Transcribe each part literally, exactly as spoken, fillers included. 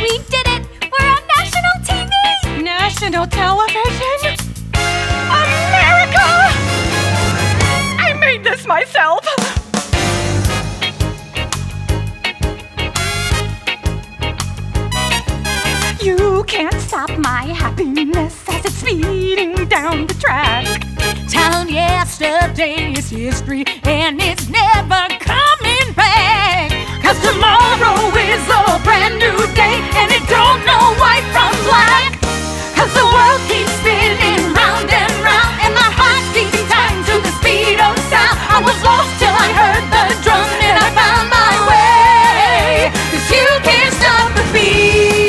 We did it! We're on national T V! National television? America! I made this myself! You can't stop my happiness as it's speeding down the track. Town yesterday is history and it's never coming back. 'Cause tomorrow is a brand new day and it don't know white from black. 'Cause the world keeps spinning round and round and my heart's beating time to the speed of sound. I was lost till I heard the drum and I found my way. 'Cause you can't stop the beat.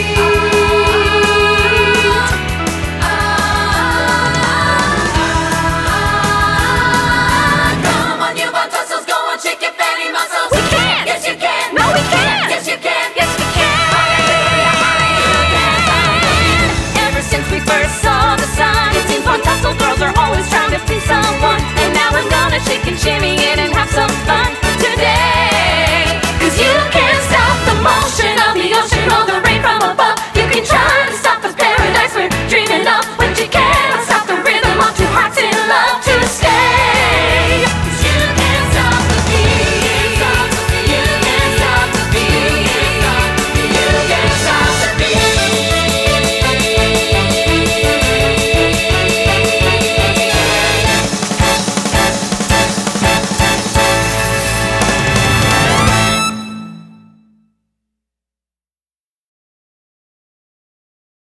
Girls are always trying to please someone, and now I'm gonna shake and shimmy it and have some fun.